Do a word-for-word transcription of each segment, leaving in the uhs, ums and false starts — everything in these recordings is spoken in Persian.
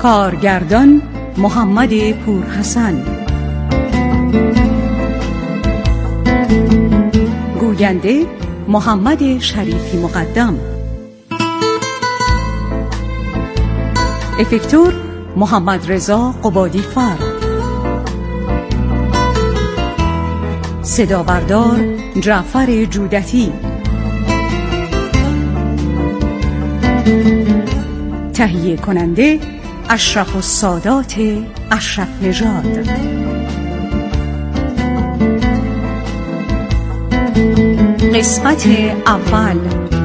کارگردان محمد پورحسن، گوینده محمد شریفی مقدم، افکتور محمد رضا قبادی فر، صدا بردار جعفر جودتی، تهیه کننده اشرف السادات اشرف نژاد. قسمت اول.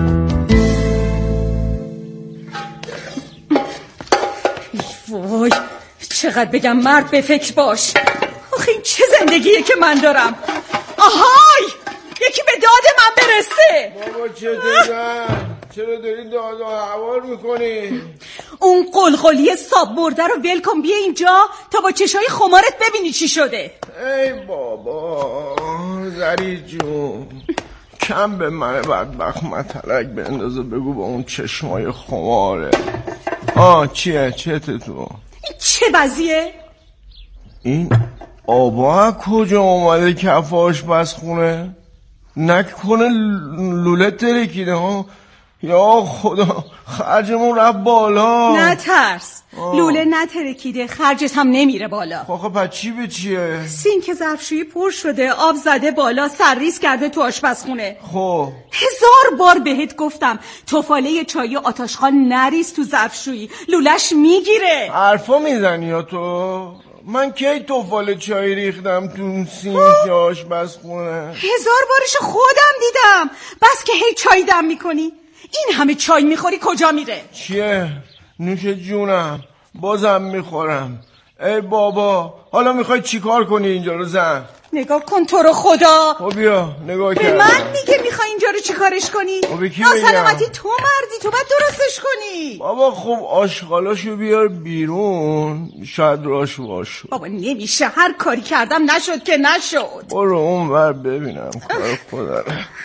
وای چقدر بگم مرد به فکر باش. آخه این چه زندگیه که من دارم؟ آهای یکی به داد من برسه. بابا چه دیدن؟ چرا داری داد و هوار میکنی؟ اون قلقلی ساب برده رو ول کن بیا اینجا تا با چشای خمارت ببینی چی شده. ای بابا زری جون کم به من بدبخت مطلق بندازه بگو با اون چشمای خماره. آه چیه چته تو؟ این چه وضعیه؟ این آبا کجا اومده کف آشپزخونه؟ نکنه لوله ترکیده ها؟ یا خدا خرجمون رفت بالا. نترس لوله نترکیده خرجت هم نمیره بالا. خب پس چی به چیه؟ سینک ظرفشویی پر شده آب زده بالا سرریز کرده تو آشپزخونه. خب هزار بار بهت گفتم توفاله چای و آتشخال نریز تو ظرفشویی لولش میگیره. حرفا میزنی یا تو؟ من کی توفاله چای ریختم تو سینک آشپزخونه؟ هزار بارش خودم دیدم. بس که هی چای دم میکنی این همه چای میخوری کجا میره؟ چیه؟ نوش جونم بازم میخورم. ای بابا حالا میخوای چیکار کنی اینجا رو زن؟ نگاه کن تو رو خدا. خب بیا نگاه به کردم. من میگه میخوای اینجا رو چیکارش کنی؟ خب کی بگم؟ ناسلامتی تو مردی تو باید درستش کنی. بابا خب آشغالاشو بیار بیرون شاید راش باش. بابا نمیشه هر کاری کردم نشد که نشد. برو اون ور ببینم کار خدا.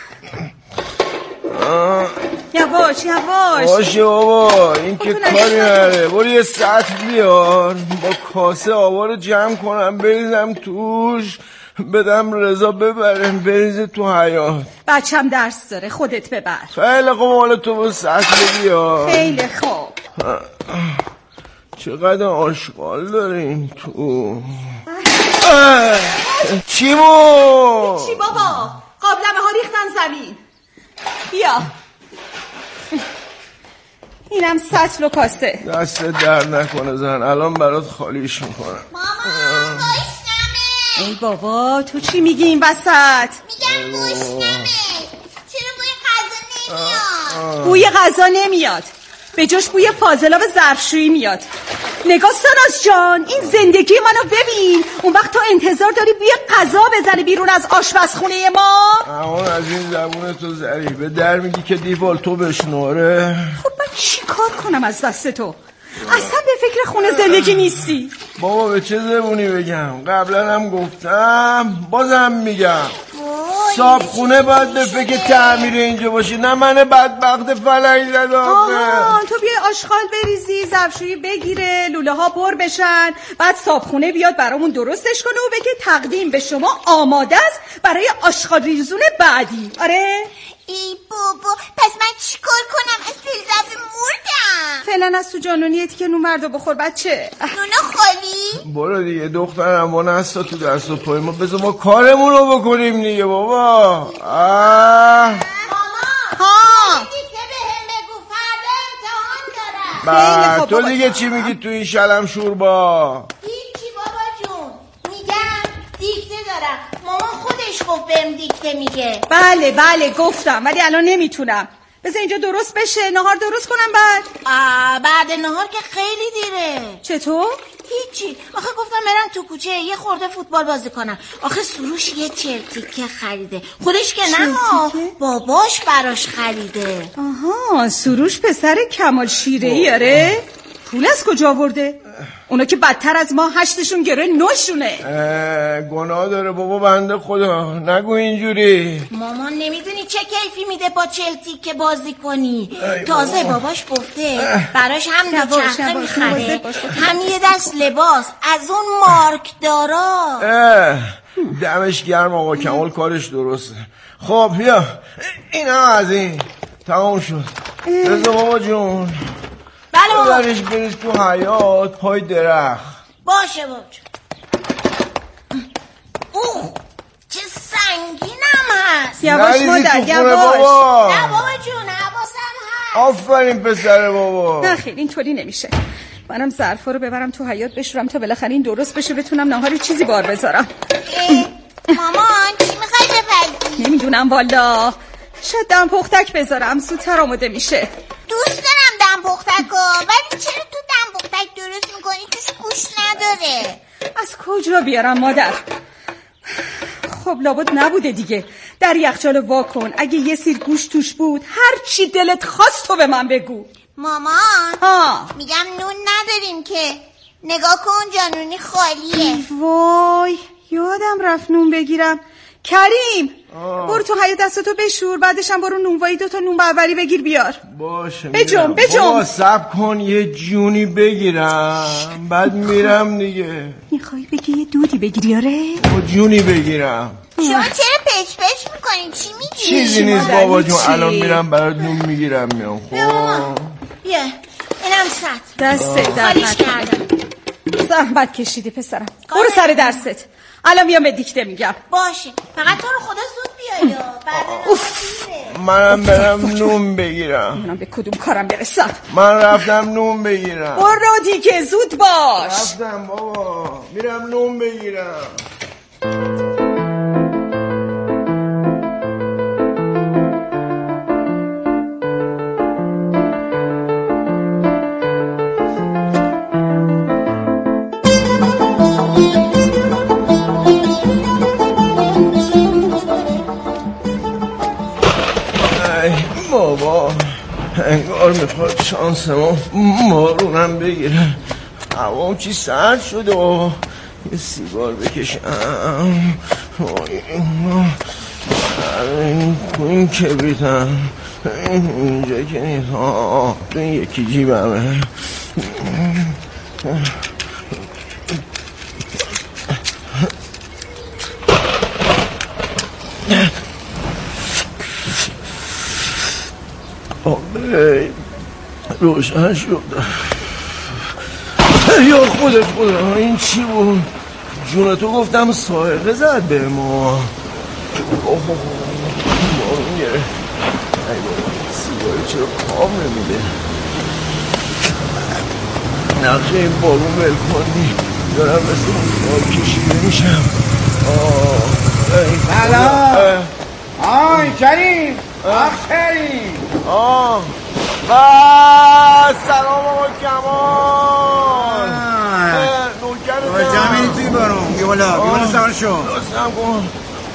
یواش یواش باشه بابا این که کاری نره. برو یه سطل بیار با کاسه آبا رو جمع کنم بریزم توش بدم رضا ببرم بریزه تو حیاط. بچم درس داره خودت ببر. خیلی خوب حالا تو با سطل بیار. خیلی خوب. چقدر آشغال داره این تو. چی بود؟ چی بابا قابلمه ها ریختن زمین. بیا اینم سطل و کاسه. دست در نکنه زن الان برات خالیش میکنم. مامان گشنمه. ای بابا تو چی میگی این وسط؟ میگم گشنمه. چرا بوی غذا نمیاد؟ بوی غذا نمیاد به جاش بوی فاضلاب ظرفشویی میاد. نگاه ساناز جان این زندگی منو ببین. اون وقت تو انتظار داری بوی غذا بزنه بیرون از آشپزخونه ما؟ امان از این زبون تو ظریفه در میگی که دیوال تو بشنوره. خب من چی کار کنم از دست تو؟ اصلا به فکر خونه زندگی نیستی. بابا به چه زبونی بگم؟ قبلا هم گفتم بازم میگم صاحب خونه باید به فکر تعمیر اینجا باشی نه من بدبخت فلنگ زده. آها تو بیای آشغال بریزی ظرفشویی بگیره لوله ها پر بشن بعد صابخونه بیاد برامون درستش کنه و بگه تقدیم به شما آماده است برای آشغال ریزون بعدی. آره ای بابا پس من چیکار کنم؟ از فلزف مردم. فعلا از تو جانونیتی که نومردو بخور بچه. نونا خالی؟ برو دیگه دخترم با نستا تو دست و پای ما بذار ما کارمون رو بکنیم دیگه بابا. آه ماما ها دیگه به هم بگو فردا امتحان دارم. با تو دیگه چی میگی تو این شلم شوربا؟ هیچی بابا جون میگم دیکته دارم. مامان خودش گفت بهم دیکته میگه. بله بله گفتم ولی الان نمیتونم. بذار اینجا درست بشه نهار درست کنم بعد. آه بعد نهار که خیلی دیره. چطور؟ هیچی آخه گفتم برم تو کوچه یه خورده فوتبال بازی کنم. آخه سروش یه چرتیکه خریده خودش که نه باباش براش خریده. آها سروش پسر کمال شیره‌ای آره؟ پول از کجا آورده؟ اونا که بدتر از ما، هشتشون گره نوشونه. گناه داره بابا بنده خدا، نگو اینجوری. مامان نمیدونی چه کیفی میده با چلتی که بازی کنی. تازه بابا. باباش گفته براش هم دوچرخه میخره، هم یه دست لباس از اون مارک دارا. دمش گرم آقا کمال، کارش درسته. خب بیا این هم از این تمام شد. رضا بابا جون بله بابا. ببرش بریز تو حیاط پای درخت. باشه بابا. اوه چه سنگینم هست. یواش مادر یواش. بابا. نه بابا جون حواسم هست. آفرین پسر بابا. نه خیلی اینطوری نمیشه. منم ظرفا رو ببرم تو حیاط بشورم تا بالاخره این درست بشه بتونم نهاری چیزی بار بذارم. مامان چی میخوای بپزی؟ نمیدونم والا، شاید دم پختک بذارم زودتر آماده میشه. دوست دارم دم پختکو، ولی چرا تو دم پختک درست میکنی توش گوش نداره؟ از کجا بیارم مادر؟ خب لابد نبوده دیگه. در یخچال وا کن، اگه یه سیر گوش توش بود هر چی دلت خواست تو به من بگو. مامان ها میگم نون نداریم که، نگاه کن جانونی خالیه. وای یادم رفت نون بگیرم. کریم آه. برو تو حیاط دستتو بشور، بعدش هم برو نونوایی دو تا نون بربری بگیر بیار. باشه بجم بجم. بابا صبر کن یه جونی بگیرم بعد میرم دیگه. میخوای بگی یه دودی بگیری؟ آره با جونی بگیرم. شما چرا پچ پچ میکنی؟ چی میگی؟ چیزی نیست بابا جون، الان میرم برات نون میگیرم میام. خب بیا اینم ست دست خالیش کردم. زحمت کشیدی پسرم، برو سر درست. الان میام به دیکته میگم. باشه فقط تو رو خدا زود بیا یا بعد منم برم نون بگیرم. منم به کدوم کارم برسم. من رفتم نون بگیرم. برو دیگه زود باش. رفتم بابا میرم نون بگیرم. بابا انگار میخواد شانس ما مارونم بگیره. هوام چی سرد شده و یه سیگار بکشم. این این کبریتم اینجا که نیست. تو این یکی جیبمه. آبه روشن شد. یا خود خدا این چی بود؟ جون تو گفتم سائقه زد به ما. بارون گرفت. ای بابا سیگاری چرا کام نمیده؟ نقشه این بارون ول کنی دارم مثل اون کشیده میشم. سلام. آی کریم آخ کریم. آه و سلام آقا کمال. نوکر کجا میری توی بارون؟ بیا بالا بیا بالا سوار شو. لطفاً کن.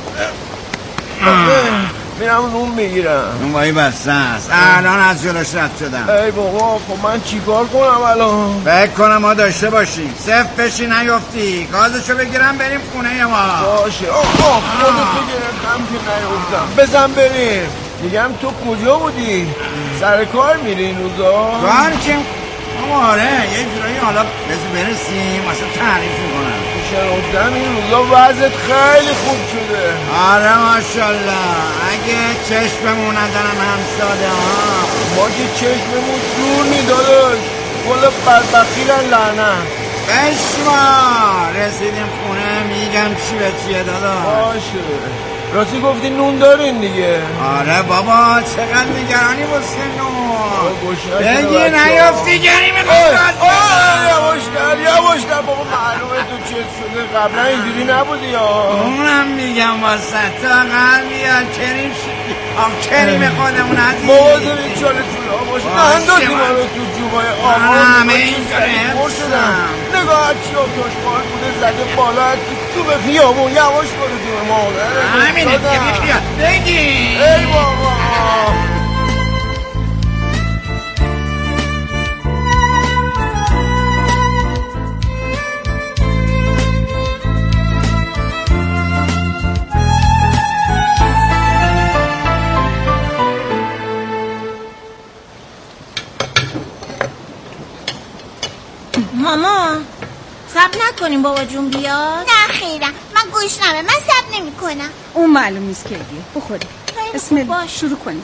میرم نون بگیرم. نون بایی بسته است، الان از جلوش رد شدم. ای بابا خب من چیکار کنم الان؟ فکر کنم ما داشته باشیم صف بشی نیفتی، گازشو بگیرم بریم خونه ما. باشه آقا خودتو گرفتم که نیفتم. بزن بریم. میگم تو کجا بودی؟ سر کار میری این روزا؟ کار که آره یه جورایی حالا بذار برسیم واسه تعریف میکنم. شنفتم این روزا وضعت خیلی خوب شده. آره ماشالله. اگه چشممون ندارم همساده ها ما که چشممون دور میداداش کل بدبختی لعنت. بشما رسیدیم خونه میگم چی به چیه دادا. باشه راستی گفتی نون دارین دیگه. آره بابا چقدر نگرانی واسه نون. بگی نیافتی گری میخواد. یواشتر یواشتر بابا معلومه تو چیز شده قبلا اینجوری نبودی یا. اونم میگم واسه تا قلبی ها کریم شدی. آم کریم خودمون عزیزی بابا داری چاله چوله باشه نهندازی ما رو تو جوبای آمان. همه این گره شدم. نگاه چی ها کشمار بوده زده بالا تو به خیابون یواش برو جوه مادر. همینه که بیخیاد بگی. ای بابا ماما صبر نکنیم بابا جون بیاد. نه خیرم، من گوشنمه، من صبر نمی کنم. اون معلوم نیست که ایه بخوری. بسم الله شروع کنیم.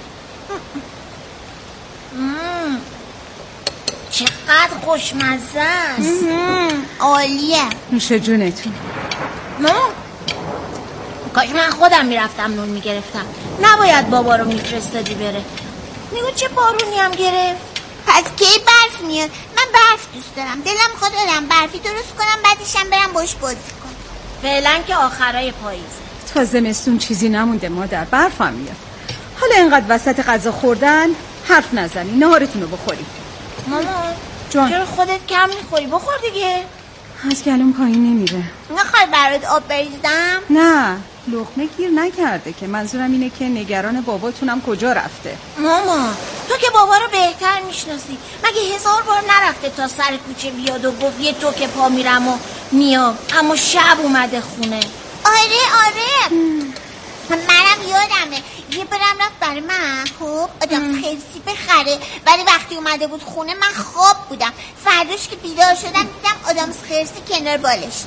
چقدر خوشمزه است. عالیه. نوش جونتون. ماما کاش من خودم میرفتم نون میگرفتم، نباید بابا رو میفرستادی بره. نگو چه بارونی هم گرفت. پس کی برف میاد؟ من برف دوست دارم، دلم خود دارم برفی درست کنم، بعدشم برم باش بازی کنم. فعلا که آخرای پاییزه. تا زمستون چیزی نمونده مادر، برف هم میاد. حالا اینقدر وسط غذا خوردن حرف نزنی، نهارتون رو بخوری. ماما جان چرا خودت کم میخوری؟ بخور دیگه. از گلوم پایین نمیره. نخوای برات آب بریزم؟ نه لقمه گیر نکرده که، منظورم اینه که نگران باباتونم کجا رفته. ماما تو که بابا رو بهتر میشناسی، مگه هزار بار نرفته تا سر کوچه بیاد و گفت یه تو که پا میرم و میام، اما شب اومده خونه. آره آره منم یادمه یه برم رفت برای من خب آدم خرسی بخره، ولی وقتی اومده بود خونه من خواب بودم، فرداش که بیدار شدم دیدم آدم خرسی کنار بالش.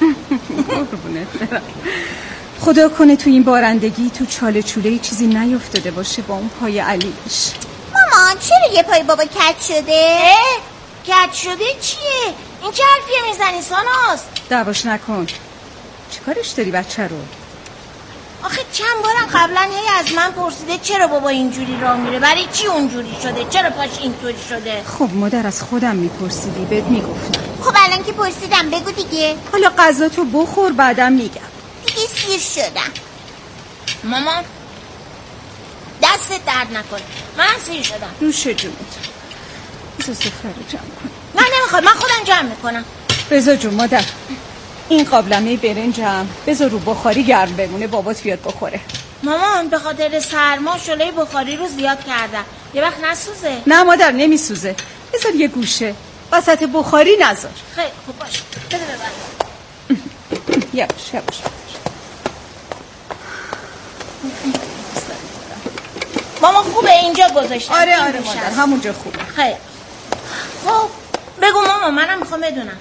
خدا کنه تو این بارندگی تو چاله چوله چیزی نیفتاده باشه با اون پای علیش. مامان چرا یه پای بابا کج شده؟ کج شده چیه؟ این چه حرفیه میزنی ساناز؟ دعواش نکن. چیکارش داری بچه رو؟ آخه چند بارم قبلا هی از من پرسیده چرا بابا اینجوری راه میره، برای چی اونجوری شده، چرا پاش اینطوری شده. خب مادر از خودم میپرسیدی بهت میگفتم. خب الان که پرسیدم بگو دیگه. حالا غذا تو بخور بعدم میگم. دیگه سیر شدم. مامان دستت درد نکنه، من سیر شدم. نوش جونت. بذار سفره رو جمع کن. نه نمیخواد، من خودم جمع میکنم. رضا جون مادر این قابلمه برنجم بذار رو بخاری گرم بمونه، بابات بیاد بخوره. مامان به خاطر سرما شعله بخاری رو زیاد کردم، یه وقت نسوزه. نه مادر نمیسوزه، بذار یه گوشه وسط بخاری نذار. خیلی خوب باشه، بده ببر. یواش یواش. ماما خوبه اینجا گذاشتم. آره آره مادر همونجا خوبه. خیلی خب بگو ماما، منم میخوام بدونم.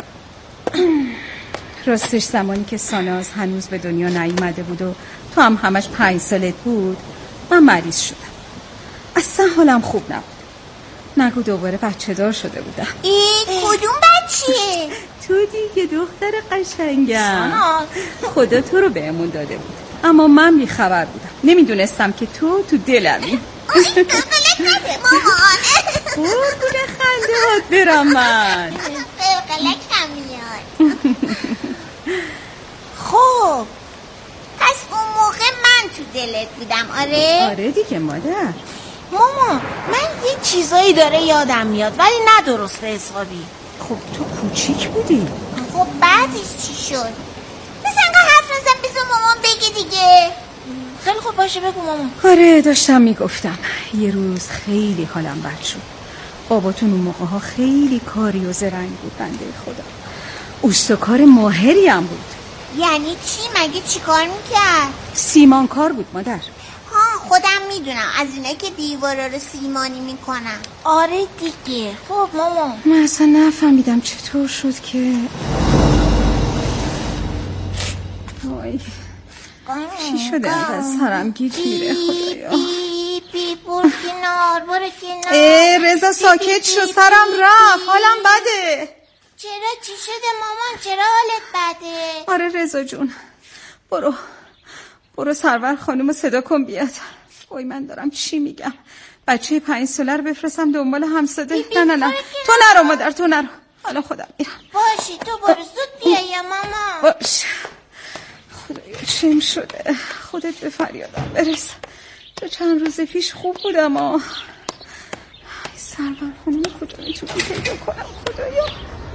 راستش زمانی که ساناز هنوز به دنیا نیومده بود و تو هم همش پنج سالت بود من مریض شدم، اصلا حالم خوب نبود. نگو دوباره بچه دار شده بودم. این کدوم بچه؟ تو دیگه دختر قشنگم. ساناز خدا تو رو بهمون داده بود، اما من بی خبر بودم، نمیدونستم که تو تو دلمی. قلق نده مامان. قربون خنده هات برم من. قلق نمیاد. خب پس اون موقع من تو دلت بودم آره؟ آره دیگه مادر. ماما من یه چیزایی داره یادم میاد ولی نه درسته حسابی. خب تو کوچیک بودی. خب بعدش چی شد؟ بس انقدر حرف نزن، بذار مامان بگه دیگه. خیلی خوب باشه بگو ماما. آره داشتم میگفتم یه روز خیلی حالم بد شد. باباتون اون موقع ها خیلی کاری و زرنگ بود، بنده خدا اوستوکار ماهری هم بود. یعنی چی؟ مگه چی کار میکرد؟ سیمان کار بود مادر. ها خودم میدونم، از اینا که دیوارا رو سیمانی میکنن. آره دیگه. خب ماما من اصلا نفهمیدم چطور شد که وای چی شده انقدر سرم گیج میره خدایا. بی بی برو کنار برو کنار. ای رضا ساکت شو، سرم رفت، حالم بده. چرا چی شده مامان؟ چرا حالت بده؟ آره رضا جون برو برو سرور خانومو صدا کن بیاد. وای من دارم چی میگم، بچه پنج ساله رو بفرستم دنبال همساده؟ نه نه نه تو نرو مادر، تو نرو، حالا خودم میرم. باشی تو برو زود بیا یا ماما. باش. خدایا چیم شده، خودت به فریادم برس. تو چند روز پیش خوب بودم آه. سرور خانوم کجا میتونم پیدا کنم خدایا؟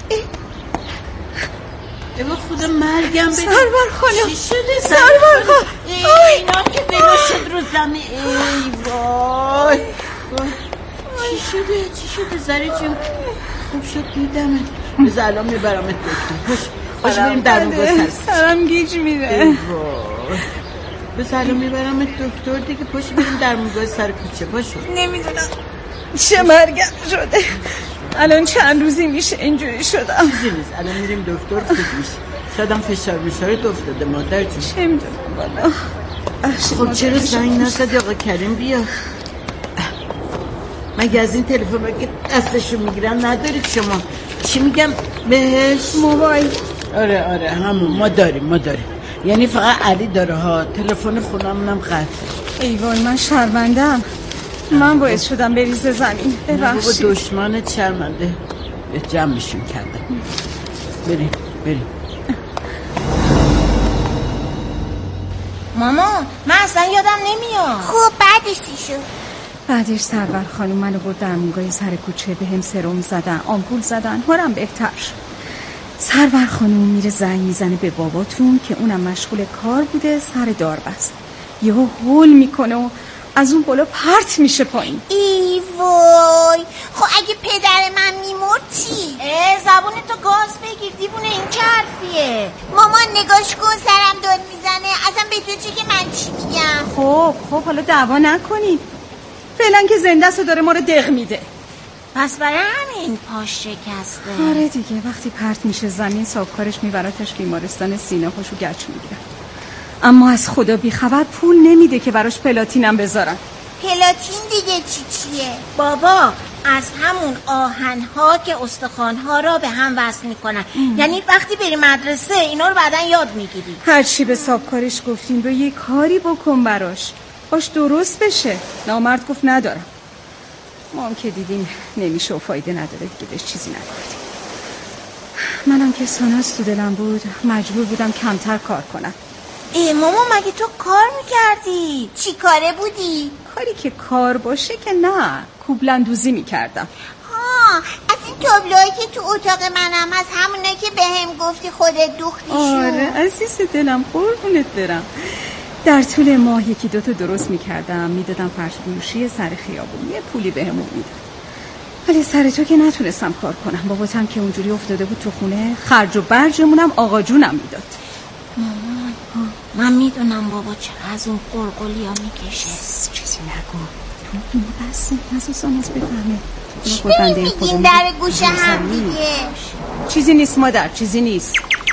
ایوا خدا مرگم بده. سرور خانم چی شده سرور خانم؟ اینا که بلا شد رو زمین. ای وای چی شده چی شده زری جون؟ خوب شد دیدمت. بذار الان میبرمت دکتر. باش باش بریم در مگاه سرم گیج میره. ای وای بذار الان میبرمت دکتر دیگه. پاش بریم در مگاه سر کوچه. پاشو. نمیدونم چه مرگم شده. الان چند روزی میشه اینجوری شدم. چیزی نیست، الان میریم دکتر خوب میشه. شاید هم فشار بشارت افتاده مادر جون. چه میدونم والا. خب چرا زنگ نزدی آقا کریم بیا؟ مگه از این تلفن که دستشو میگیرن ندارید شما؟ چی میگم بهش؟ موبایل. آره آره همون ما داریم ما داریم. یعنی فقط علی داره ها. تلفن خونمونم قطعه. ای وای من شرمندم. من باعث شدم بریزه زمین. ببخشید. بابا دشمنت شرمنده. به جمع میشیم کردم. بریم بریم. مامان من اصلا یادم نمیاد. خب بعدش چی شد؟ بعدش سرور خانم منو برد درمونگاه سر کوچه به هم سرم زدن، آمپول زدن، حالم بهتر شد. سرور خانم میره زنگ میزنه به باباتون که اونم مشغول کار بوده، سر دار بست. یهو هول میکنه و از اون بالا پرت میشه پایین. ای وای. خب اگه پدر من میمرد چی؟ اه زبونتو گاز بگیر دیوونه، این چه حرفیه؟ مامان نگاش کن سرم داد میزنه. اصلا به تو چی که من چی میگم؟ خب خب حالا دعوا نکنید. فعلا که زنده است و داره ما رو دق میده. پس برای همین پاش شکسته. آره دیگه وقتی پرت میشه زمین صاحبکارش میبراتش بیمارستان سینه پاشو گچ میگیره. اما از خدا بیخبر پول نمیده که براش پلاتینم بذارن. پلاتین دیگه چی چیه؟ بابا از همون آهنها که استخوانها را به هم وصل میکنن. یعنی وقتی بری مدرسه اینا رو بعدن یاد میگیری. هرچی به صاحبکارش گفتیم رو یه کاری بکن براش، باش درست بشه. نامرد گفت ندارم. ما هم که دیدیم نمیشه و فایده نداره دیگه بهش چیزی نگفتیم. منم که ساناز تو دلم بود مجبور بودم کمتر کار کنم. ای ماما مگه تو کار میکردی؟ چی کاره بودی؟ کاری که کار باشه که نه، کوبلندوزی میکردم. ها از این تابلوهایی که تو اتاق منم هست، همونه که به هم گفتی خودت دوختیشون. آره عزیز دلم قربونت برم. در طول ماه یکی دوتا درست میکردم میدادم فرش فروشی سر خیابون، یه پولی به همون میدم. ولی سر تو که نتونستم کار کنم. باباتم که اونجوری افتاده بود تو خونه، خرج و برجمونم آقا جونم میداد. مامان من میدونم بابا چرا از اون قلقلی ها میکشه. چیزی نگو تو اینو بسته نزو ساناز بفهمه. چی داری میگین در گوش هم دیگه؟ چیزی نیست مادر، چیزی نیست.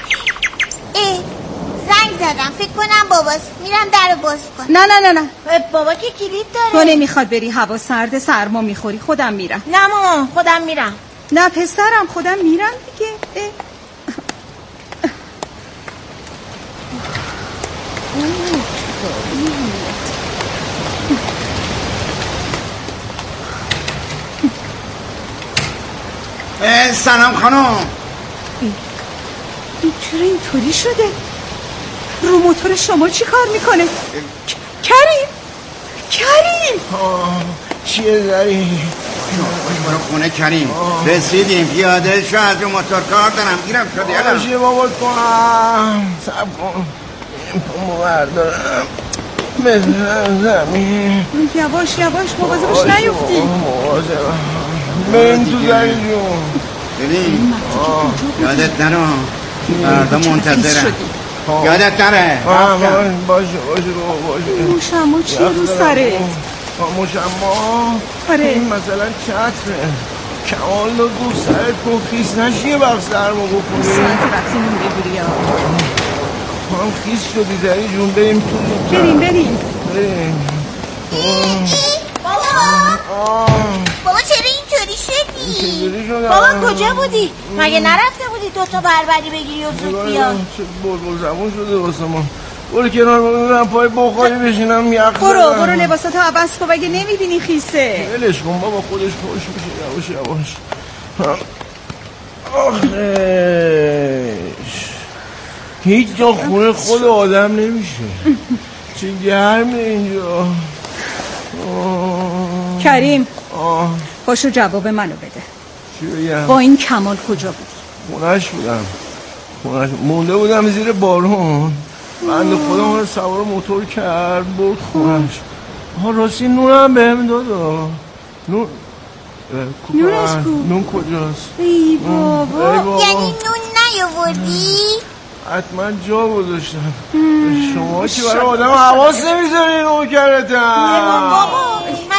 ای زنگ زدم فکر کنم باباست. میرم در رو باز کن. نه نه نه نه بابا که کلید داره. تو نمیخواد بری، هوا سرد، سرما میخوری. خودم میرم. نه مامان خودم میرم. نه پسرم خودم میرم دیگه. اه. سلام خانم. این چرا اینطوری شده؟ رو موتور شما چی کار میکنه؟ کریم کریم چیه داری؟ برو خونه کریم. رسیدیم پیاده شو، از رو موتور کار دارم گیرم شده. باشه بابا کنم سب کن این پامو بردارم بزنم زمین. یواش یواش مواظب باش نیفتی. مواظب بریم تو زنی جون. بریم یادت نرو فردا منتظرم. یادت نره. باشه باشه باشه. موشمو چی رو سرت؟ موشما آره این مثلا چتره کمال رو دو سرت کن خیس نشی یه وقت سرمو بکنی. ساعت وقتی نون بگیری ها هم خیس شدی داری جون. بریم تو بریم بریم بریم. بابا بابا چرا اینطوری شدی؟ بابا کجا بودی؟ مگه نرفته بودی دوتا بربری بگیری و زود بیا؟ چه بلبل زبون شده واسه من. برو کنار ببینم پای بخاری بشینم یخ برو برو لباساتو عوض کن مگه نمیبینی خیسه. ولش کن بابا خودش خوش میشه یواش یواش. آخش هیچ جا خونه خود آدم نمیشه. چه گرمه اینجا. کریم باشو جواب منو بده. چی بگم؟ با این کمال کجا بودی؟ خونش بودم. خونش مونده بودم زیر بارون. بنده خودم رو سوار موتور کرد برد خونش. ها راستی نونم بهم دادا. نون نونش کو؟ نون کجاست؟ ای بابا. ای بابا یعنی نون نیاوردی؟ حتما جا گذاشتم. شما که برای آدم حواس نمیذاری نوکرتم. بابا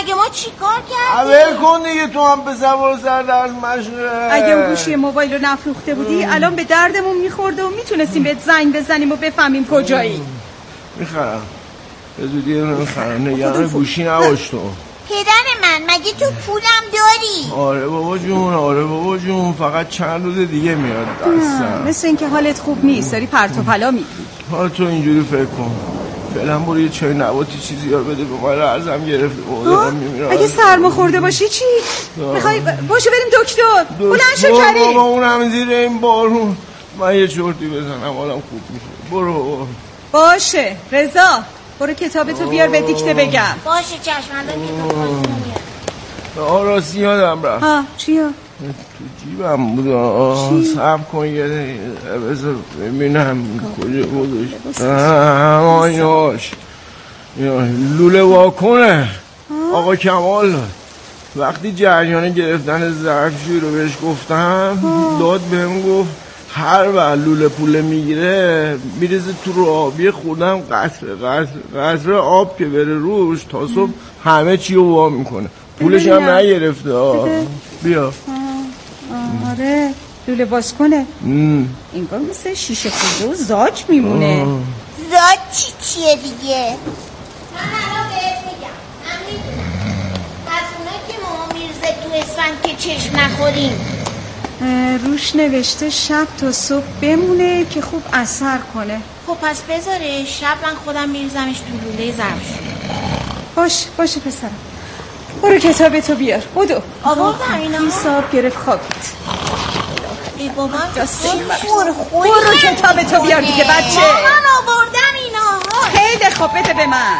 مگه ما چی کار کردیم؟ اول کن دیگه، تو هم به سوار سر درز مشنه. اگه اون گوشی موبایل رو نفروخته بودی الان به دردمون میخورده و میتونستیم بهت زنگ بزنیم و بفهمیم کجایی. میخرم به زودی میخرم، نگران گوشی نباش تو. پدر من مگه تو پولم داری؟ آره بابا جون، آره بابا جون، فقط چند روز دیگه میاد دستم. مثل اینکه حالت خوب نیست، داری پرت و پلا میگی. حالا تو اینجوری فکر کن، فعلا برو یه چای نباتی چیزی ها بده به من، ارزم گرفته بودم میمیرم. اگه سرما خورده باشی چی؟ میخوای باشو بریم دکتر؟ بلند شو کریم. بابا اونم زیر این بارون، من یه چرتی بزنم حالم خوب میشه. برو. باشه رضا، برو کتابتو بیار به دیکته بگم. باشه چشم، الان کتاب خواستم میاد. آراسی یادم رفت. ها چیا؟ تو جیبم بود. صبر کن یه دقیقه بذار ببینم کجا بودش. همانیاش لوله واکنه. آقا کمال وقتی جریان گرفتن ظرفشویی رو بهش گفتم داد بهم گفت هر وقت لوله پوله میگیره میریزه تو رو آبی، خودم قطره قطره قطره آب که بره روش تا صبح همه چی رو وا میکنه. پولش هم نگرفته. بیا. آره لوله باز کنه. اینگاه مثل شیشه خورده و زاج میمونه. زاج چی چیه دیگه؟ من الان بهت میگم. من میدونم از اونایی که ماما میرزه تو اسفند که چشم نخوریم. روش نوشته شب تا صبح بمونه که خوب اثر کنه. خب پس بذاره شب من خودم میریزمش تو لوله ظرف. باش باشه پسرم، برو کتابتو بیار. بودو آوردم اینا. حساب گرفت خوابید. ای بابا خور خوری. برو کتابتو بیار دیگه بچه. من آوردم اینا. خیلی خوب، بده به من.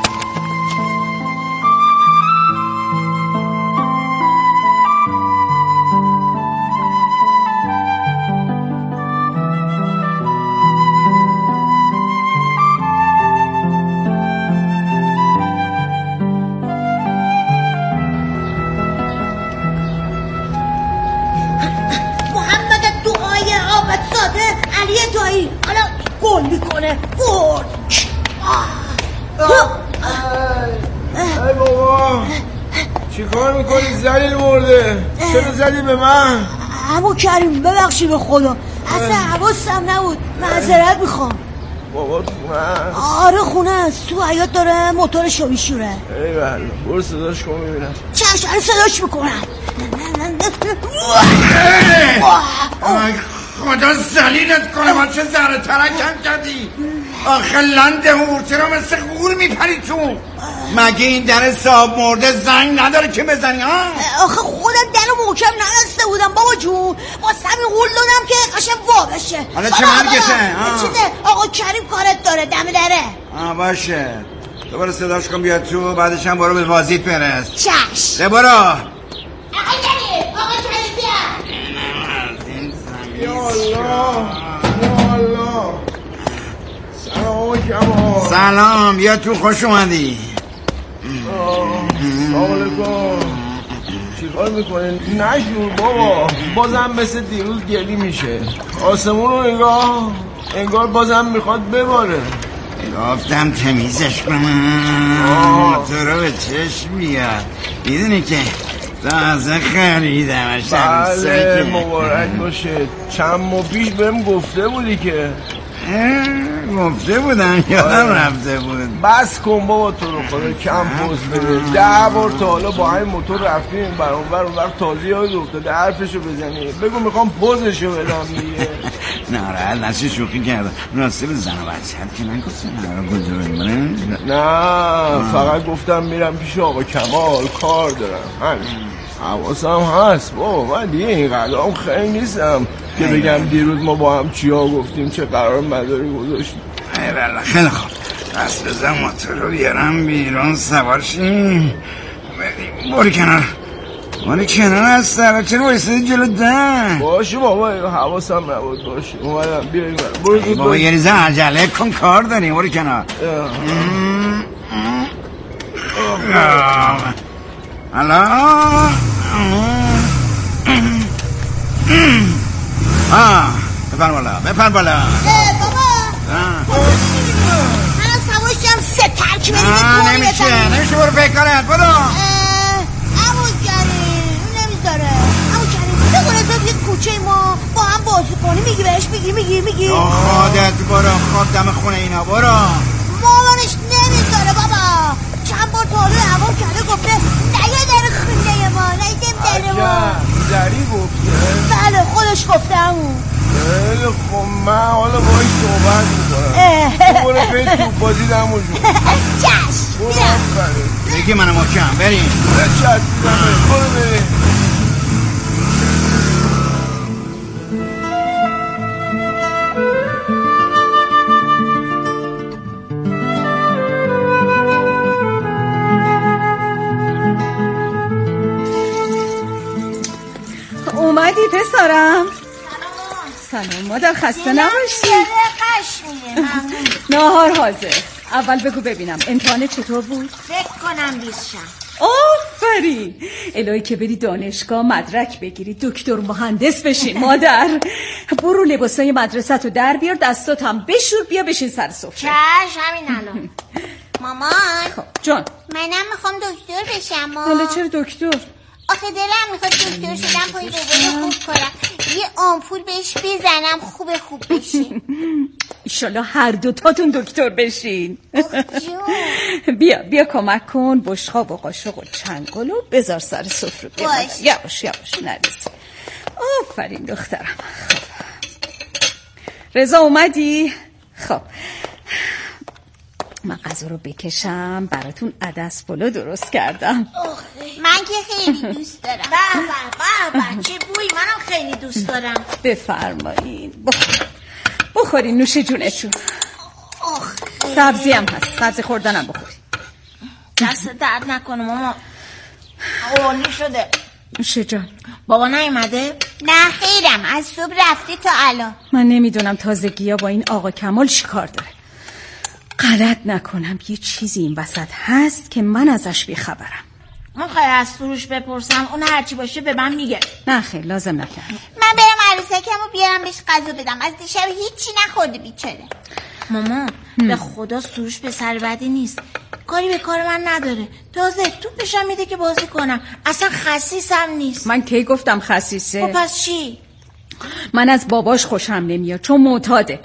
علی دایی حالا گل میکنه. گل. ای بابا چی کار میکنی؟ زلیل مرده. چرا زدی به من؟ عمو کریم ببخشی به خدا، اصلا حواسم نبود، معذرت میخوام. بابا تو خونه؟ آره خونه است، تو حیاط داره موتورشو میشوره. ای بله، برو صداش کن ببینم. چشم صداش میکنم. خدا زلیلت کنه، من چه ذره ترکم کردی؟ آخه لنده هور، چرا مثل غول میپری تو؟ مگه این در صاحب مرده زنگ نداره که بزنی ها؟ آخه خودم درو محکم نبسته بودم بابا جون، واسه همین غول دادم که قشنگ وا بشه. حالا چه مرگته؟ چیزه آقا کریم کارت داره، دم دره. آه باشه، تو برو صداش کن بیاد تو، بعدش هم برو به وازیت برس. چشم. برو. آقا کریم، آقا کریم بیا. یا الله یا الله. سلام کمال. سلام، بیا تو، خوش اومدی. سلام علیکم. چی کار میکنین؟ نشور بابا، بازم مثل دیروز گلی میشه. آسمون رو نگاه، انگار بازم میخواد بباره. گفتم تمیزش کنم تو رو به چشم بیاد. میدونی که تازه خریدمش. بله مبارک باشه. چند ماه پیش بهم گفته بودی که. گفته بودم یادم رفته بود. بس کن بابا تو رو خدا، کم پوز بده. ده بار تا حالا با همین موتور رفتیم برانور اون وقت تازه یاد افتاده حرفشو بزنی. بگو میخوام پوزشو بدم دیگه. ناراحت نشی، شوخی کردم. راستی به زن و بچه‌ت که نگفتم قرار کجا بریم؟ نه فقط گفتم میرم پیش آقا کمال، کار دارم. همین حواسم هست بابا، من دیگه این قدام خیلی نیستم که بگم دیروز ما با هم چیا گفتیم، چه قرار مداری گذاشتیم. ای بله خیلی خوب، پس بزن موتور رو بیارم بیرون سوار شیم. باری کنار باری کنار از سر، چرا بایستدی جلو دن؟ باشه بابا حواسم نبود. باشه اومدم بیا این برو زود بابا یه ریزه عجله کن، کار داریم. باری کنار. حالا آه بپر بالا بپر بالا. بابا من سواشم ستر یکی بری نه نمیشه نمیشه برو بکارت برو. عمو کریم نمیذاره. عمو کریم بگونه تو یه کوچه ما با هم بازی کنی میگی بهش میگی میگی میگی خودت برو خواب دم خونه اینا برو. مامانش نمیذاره بابا. چند بار تالو عمو کرده گفته نیا در خونه ما نیدیم در ما. زری گفته؟ بله خودش گفته عمو. خیلی خب من حالا باید صحبت میکنم. تو برو بید تو بازی دمو جون. چشم برو آفره بگی منم آکم بریم. چشم بیدم برو بریم. اومدی پسرم؟ سلام مادر خسته نباشی. ناهار حاضر. اول بگو ببینم امتحان چطور بود؟ فکر کنم بیشتر. آفرین. الهی که بری دانشگاه مدرک بگیری دکتر مهندس بشی مادر. برو لباسای مدرسه رو در بیار دستات هم بشور بیا بشین سر سفره. چش همین الان. مامان خب جان منم میخوام دکتر بشم. حالا چرا دکتر؟ آخه دلم میخواد دکتر شدم پای بابای خوب کنم یه آمپول بهش بزنم خوب خوب بشین. ایشالله هر دوتاتون دکتر بشین. بیا بیا کمک کن بشقاب و قاشق و چنگل و بذار سر سفره. باش یواش یواش نریز. آفرین دخترم. خب رضا اومدی؟ خب من غذا رو بکشم براتون عدس پلو درست کردم. من که خیلی دوست دارم. بابا بابا چه بوی منم خیلی دوست دارم. بفرمایین بخور. بخورین نوش جونتون. سبزی هم هست سبزی خوردنم بخورین. دست درد نکنه ماما. عالی شده. نوش جان. بابا نیومده؟ نه خیرم از صبح رفته تا الان. من نمیدونم تازگی ها با این آقا کمال چی کار داره. غلط نکنم یه چیزی این وسط هست که من ازش بیخبرم. من خیلی از سروش بپرسم اون هرچی باشه به من میگه. نه خیلی لازم نکنم. من برم عروسکمو بیارم بهش غذا بدم. از دیشب هیچی نخورده بیچاره. ماما به خدا سروش به سر بدی نیست. کاری به کار من نداره. تازه توپشم میده که بازی کنم. اصلا خسیسم نیست. من کی گفتم خسیسه؟ خب پس چی؟ من از باباش خوشم نمیاد چون معتاده.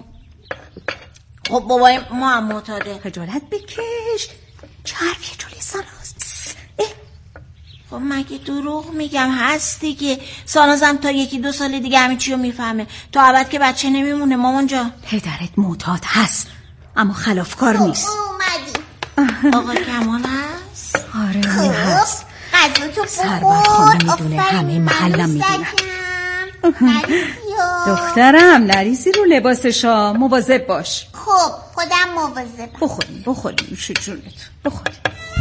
خب بابای ما هم معتاده. خجالت بکش. چه حرفیه جلوی ساناز؟ خب مگه دروغ میگم هست دیگه. سانازم تا یکی دو سال دیگه همین چی رو میفهمه. تا ابد که بچه نمیمونه مامان جان. پدرت معتاد هست اما خلافکار نیست. اومدی آقا کمال هست؟ آره اون هست. غذا تو سربر خانه میدونه همه محلم میدونن. دخترم نریزی رو لباسشا مواظب باش. خب خودم مواظبم. بخوریم بخوریم نوش جونت بخوریم.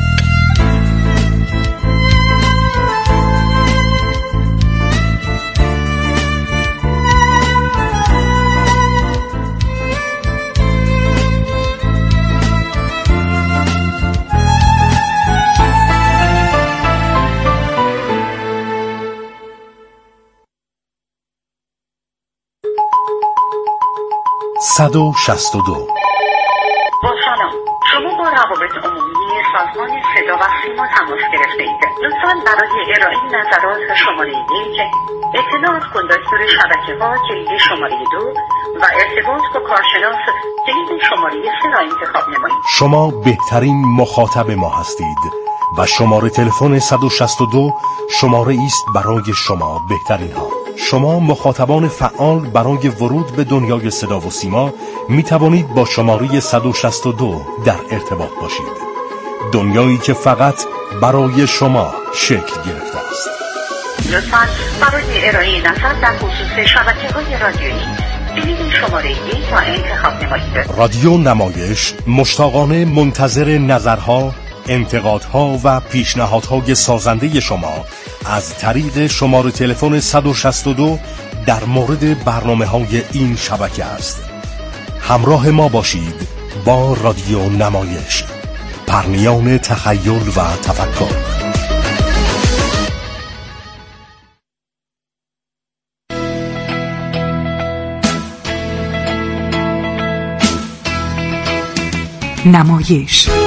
صد و شصت و دو. با سلام، شما با روابط عمومی سازمان صدا و سیما تماس گرفته اید. لطفاً برای ارائه نظرات شماره یک، اطلاعات کن دستور شبکه ها کلید شماره دو و ارتباط با کارشناس کلید شماره سه را انتخاب نمایید. شما بهترین مخاطب ما هستید و شماره تلفن صد و شصت و دو شماره است برای شما بهترین ها. شما مخاطبان فعال برای ورود به دنیای صدا و سیما می توانید با شماره صد و شصت و دو در ارتباط باشید. دنیایی که فقط برای شما شکل گرفته است. لطفاً برای ارائه نظر در خصوص شبکه‌های رادیویی کلید شماره یک را انتخاب نمایید. رادیو نمایش مشتاقانه منتظر نظرها، انتقادها و پیشنهادهای سازنده شما از طریق شماره تلفن صد و شصت و دو در مورد برنامه‌های این شبکه است. همراه ما باشید با رادیو نمایش، پرنیان تخیل و تفکر. نمایش